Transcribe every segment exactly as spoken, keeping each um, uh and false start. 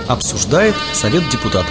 Обсуждает Совет депутатов.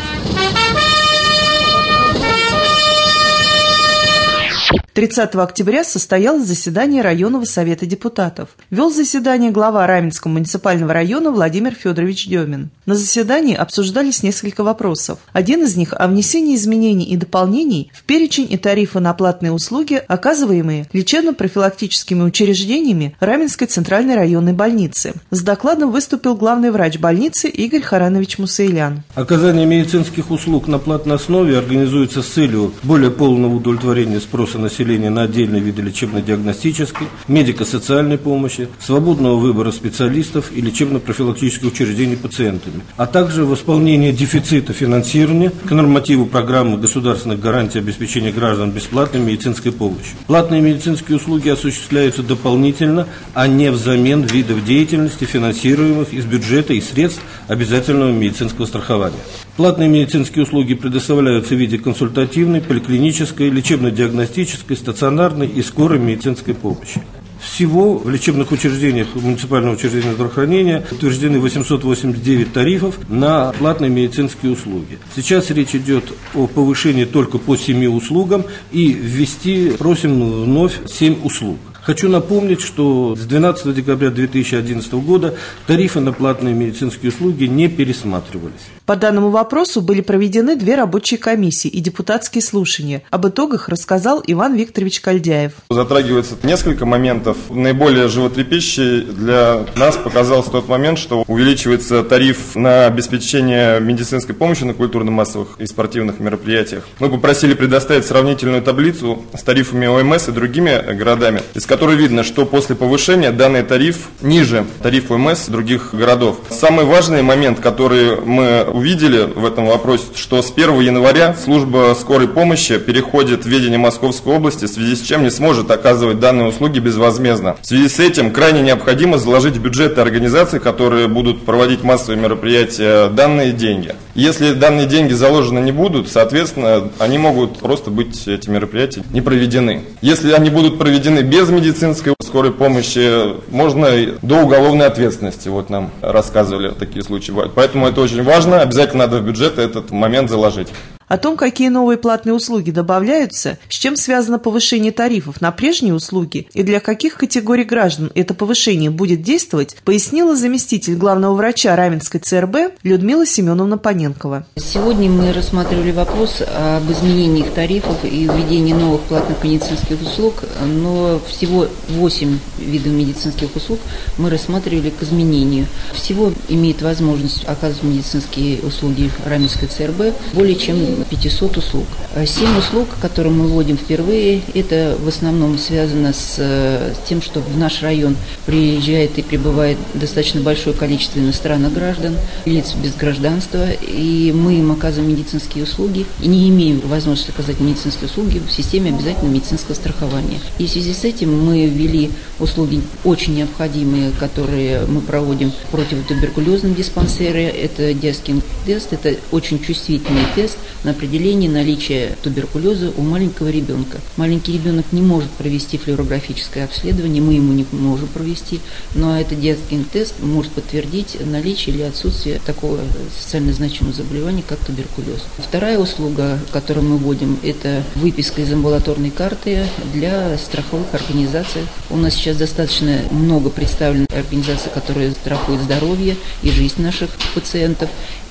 тридцатого октября состоялось заседание районного совета депутатов. Вел заседание глава Раменского муниципального района Владимир Федорович Демин. На заседании обсуждались несколько вопросов. Один из них о внесении изменений и дополнений в перечень и тарифы на платные услуги, оказываемые лечебно-профилактическими учреждениями Раменской центральной районной больницы. С докладом выступил главный врач больницы Игорь Харанович Мусаилян. Оказание медицинских услуг на платной основе организуется с целью более полного удовлетворения спроса населения на отдельные виды лечебно-диагностической, медико-социальной помощи, свободного выбора специалистов и лечебно-профилактических учреждений пациентами, а также восполнение дефицита финансирования к нормативу программы государственных гарантий обеспечения граждан бесплатной медицинской помощью. Платные медицинские услуги осуществляются дополнительно, а не взамен видов деятельности, финансируемых из бюджета и средств обязательного медицинского страхования. Платные медицинские услуги предоставляются в виде консультативной, поликлинической, лечебно-диагностической, стационарной и скорой медицинской помощи. Всего в лечебных учреждениях муниципального учреждения здравоохранения утверждены восемьсот восемьдесят девять тарифов на платные медицинские услуги. Сейчас речь идет о повышении только по семи услугам, и ввести просим вновь семь услуг. Хочу напомнить, что с двенадцатого декабря две тысячи одиннадцатого года тарифы на платные медицинские услуги не пересматривались. По данному вопросу были проведены две рабочие комиссии и депутатские слушания. Об итогах рассказал Иван Викторович Кальдяев. Затрагивается несколько моментов. Наиболее животрепещущий для нас показался тот момент, что увеличивается тариф на обеспечение медицинской помощи на культурно-массовых и спортивных мероприятиях. Мы попросили предоставить сравнительную таблицу с тарифами О М С и другими городами, из которой видно, что после повышения данный тариф ниже тарифа О М С других городов. Самый важный момент, который мы увидели в этом вопросе, что с первого января служба скорой помощи переходит в ведение Московской области, в связи с чем не сможет оказывать данные услуги безвозмездно. В связи с этим крайне необходимо заложить в бюджеты организаций, которые будут проводить массовые мероприятия, данные деньги. Если данные деньги заложены не будут, соответственно, они могут просто быть, эти мероприятия, не проведены. Если они будут проведены без медицинской скорой помощи, можно до уголовной ответственности. Вот нам рассказывали, такие случаи бывают. Поэтому это очень важно. Обязательно надо в бюджет этот момент заложить. О том, какие новые платные услуги добавляются, с чем связано повышение тарифов на прежние услуги и для каких категорий граждан это повышение будет действовать, пояснила заместитель главного врача Раменской Цэ Эр Бэ Людмила Семеновна Паненкова. Сегодня мы рассматривали вопрос об изменении тарифов и введении новых платных медицинских услуг, но всего восемь видов медицинских услуг мы рассматривали к изменению. Всего имеет возможность оказывать медицинские услуги Раменской Цэ Эр Бэ более чем пятьсот услуг. Семь услуг, которые мы вводим впервые, это в основном связано с, с тем, что в наш район приезжает и прибывает достаточно большое количество иностранных граждан, лиц без гражданства, и мы им оказываем медицинские услуги и не имеем возможности оказать медицинские услуги в системе обязательного медицинского страхования. И в связи с этим мы ввели услуги очень необходимые, которые мы проводим в противотуберкулезном диспансере. Это диаскин-тест, это очень чувствительный тест на определение наличия туберкулеза у маленького ребенка. Маленький ребенок не может провести флюорографическое обследование, мы ему не можем провести, но этот диаскин-тест может подтвердить наличие или отсутствие такого социально значимого заболевания, как туберкулез. Вторая услуга, которую мы вводим, это выписка из амбулаторной карты для страховых организаций. У нас сейчас достаточно много представлено организаций, которые страхуют здоровье и жизнь наших пациентов,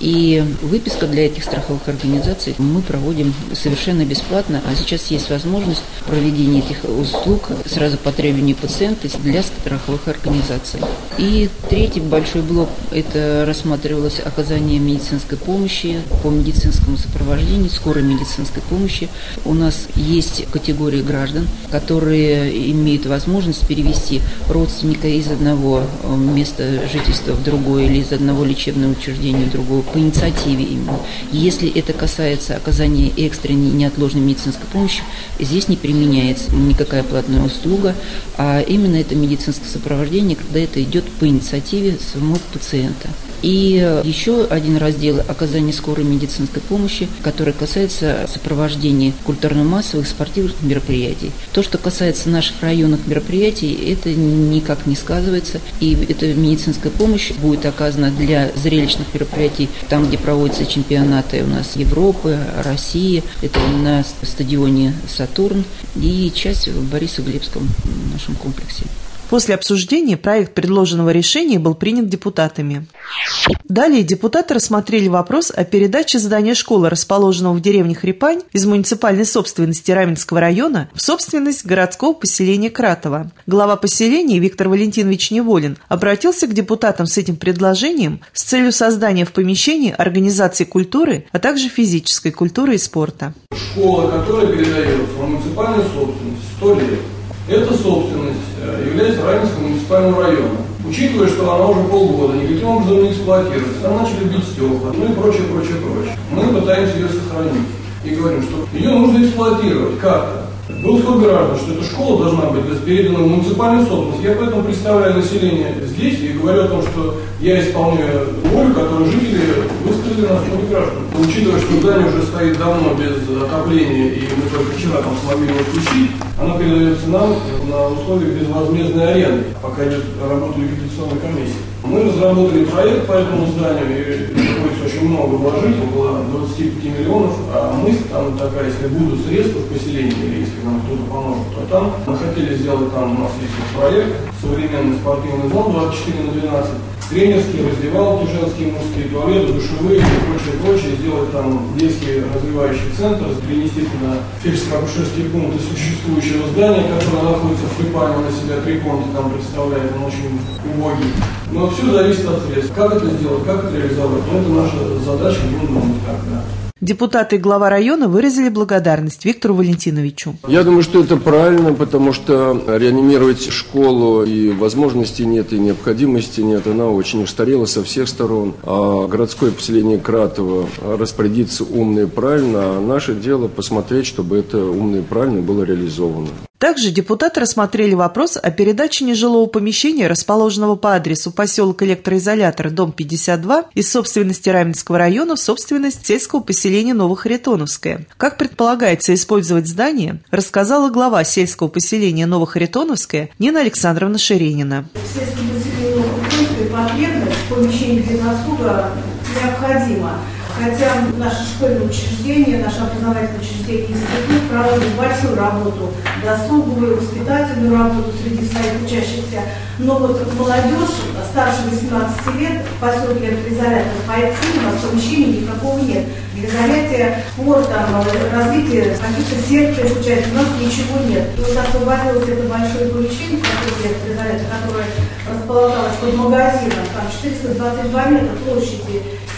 и выписка для этих страховых организаций мы проводим совершенно бесплатно, а сейчас есть возможность проведения этих услуг сразу по требованию пациента для страховых организаций. И третий большой блок – это рассматривалось оказание медицинской помощи по медицинскому сопровождению, скорой медицинской помощи. У нас есть категории граждан, которые имеют возможность перевести родственника из одного места жительства в другое или из одного лечебного учреждения в другое по инициативе именно. Если это касается оказания экстренной и неотложной медицинской помощи, здесь не применяется никакая платная услуга, а именно это медицинское сопровождение, когда это идет по инициативе самого пациента. И еще один раздел оказания скорой медицинской помощи, который касается сопровождения культурно-массовых спортивных мероприятий. То, что касается наших районных мероприятий, это никак не сказывается. И эта медицинская помощь будет оказана для зрелищных мероприятий там, где проводятся чемпионаты у нас Европы, России. Это на стадионе «Сатурн» и часть в Борисоглебском нашем комплексе. После обсуждения проект предложенного решения был принят депутатами. Далее депутаты рассмотрели вопрос о передаче здания школы, расположенного в деревне Хрипань, из муниципальной собственности Раменского района в собственность городского поселения Кратово. Глава поселения Виктор Валентинович Неволин обратился к депутатам с этим предложением с целью создания в помещении организации культуры, а также физической культуры и спорта. Школа, которая передается в муниципальную собственность сто лет, эта собственность является Раменского муниципального района. Учитывая, что она уже полгода никаким образом не эксплуатируется, там начали бить стекла, ну и прочее, прочее, прочее. Мы пытаемся ее сохранить и говорим, что ее нужно эксплуатировать как-то. Был сход граждан, что эта школа должна быть передана в муниципальную собственность. Я поэтому представляю население здесь и говорю о том, что я исполняю волю, которую жители высказали на сходе граждан. Учитывая, что здание уже стоит давно без отопления, и мы только вчера там смогли его включить, оно передается нам на условиях безвозмездной аренды, пока идет работа ликвидационной комиссии. Мы разработали проект по этому зданию, и приходится очень много вложить, около двадцати пяти миллионов, а мысль там такая, если будут средства в поселении, или если нам кто-то поможет, то там мы хотели сделать, там у нас есть проект, современный спортивный зал двадцать четыре на двенадцать, тренерские, раздевалки, женские, мужские туалеты, душевые и прочее, прочее, сделать там детский развивающий центр, перенести туда фельдшерско-акушерский пункт из существующего здания, которое находится в Хрипане, на себя три комнаты там представляет, он очень убогий. Но все зависит от средств. Как это сделать, как это реализовать, ну, это наша задача, будем думать как, да. Депутаты и глава района выразили благодарность Виктору Валентиновичу. Я думаю, что это правильно, потому что реанимировать школу и возможностей нет, и необходимости нет. Она очень устарела со всех сторон. А городское поселение Кратово распорядится умно и правильно, а наше дело посмотреть, чтобы это умно и правильно было реализовано. Также депутаты рассмотрели вопрос о передаче нежилого помещения, расположенного по адресу поселок Электроизолятор, дом пятьдесят два, из собственности Раменского района в собственность сельского поселения Новохаритоновское. Как предполагается использовать здание, рассказала глава сельского поселения Новохаритоновское Нина Александровна Ширинина. В сельском поселении Новохаритоновское потребность в помещении для досуга необходима. Хотя наше школьное учреждение, наше образовательное учреждение институт проводит большую работу, досуговую, воспитательную работу среди своих учащихся, но вот молодежь старше восемнадцати лет в поселке Электроизолятор пойти у нас помещений никакого нет. Для занятия спортом, развития каких-то секций участия у нас ничего нет. И вот освободилось это большое помещение в поселке Электроизолятор, которое располагалось под магазином, там четыреста двадцать два метра площади.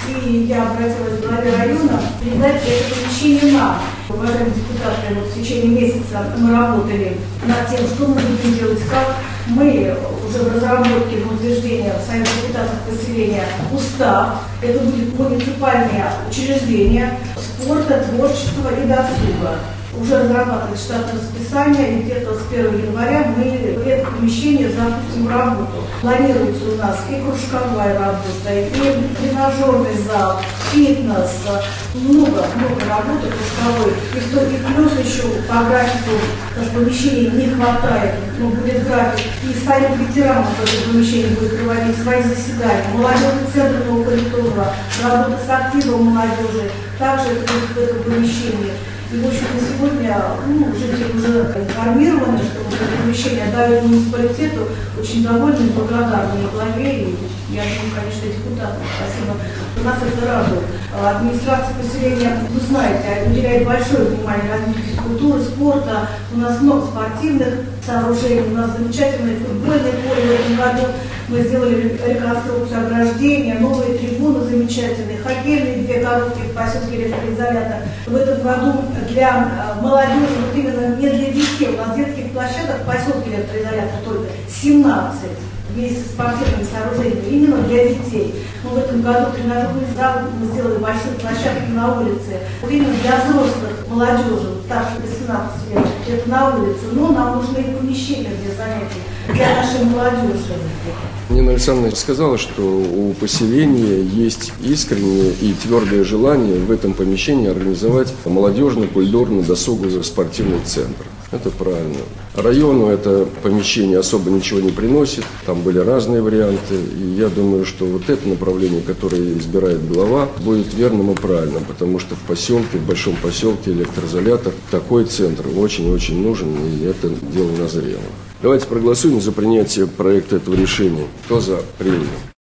И я обратилась к главе района передать это помещение нам. Уважаемые депутаты, вот в течение месяца мы работали над тем, что мы будем делать, как мы уже в разработке, в утверждении в Совете депутатов поселения устав. Это будет муниципальное учреждение спорта, творчества и досуга. Уже разрабатывать штатное расписание, и где-то с первого января мы это помещение запустим в работу. Планируется у нас и кружковая работа, и тренажерный зал, фитнес, много-много работы кружковой. И, что, и плюс еще по графику, потому что помещений не хватает, но будет график. И совет ветеранов в этом помещении будет проводить свои заседания. Молодежный центр Новохаритонова, работа с активом молодежи, также это будет в этом помещении. И, в общем, на сегодня ну, жители уже информированы, что вот это помещение отдают муниципалитету, очень довольны и благодарны и главе, и я думаю, конечно, депутатам. Спасибо. Нас это радует. Администрация поселения, вы знаете, уделяет большое внимание развитию физкультуры, спорта. У нас много спортивных сооружений, у нас замечательное футбольное поле в этом году. Мы сделали реконструкцию ограждения, новые трибуны замечательные, хоккейные две коробки в поселке Электроизолятор. В этом году для молодежи, вот именно не для детей, у нас детских площадок в поселке Электроизолятор только семнадцать. Вместе с спортивными сооружениями именно для детей. Но в этом году тренажерный зал мы сделали большую площадку на улице. Вот именно для взрослых, молодежи, старше восемнадцати лет, это на улице. Но нам нужны и помещения для занятий, для нашей молодежи. Нина Александровна сказала, что у поселения есть искреннее и твердое желание в этом помещении организовать молодежный, культурный, досуговый спортивный центр. Это правильно. Району это помещение особо ничего не приносит. Там были разные варианты. И я думаю, что вот это направление, которое избирает глава, будет верным и правильным. Потому что в поселке, в большом поселке электроизолятор, такой центр очень-очень нужен. И это дело назрело. Давайте проголосуем за принятие проекта этого решения. Кто за? Принято.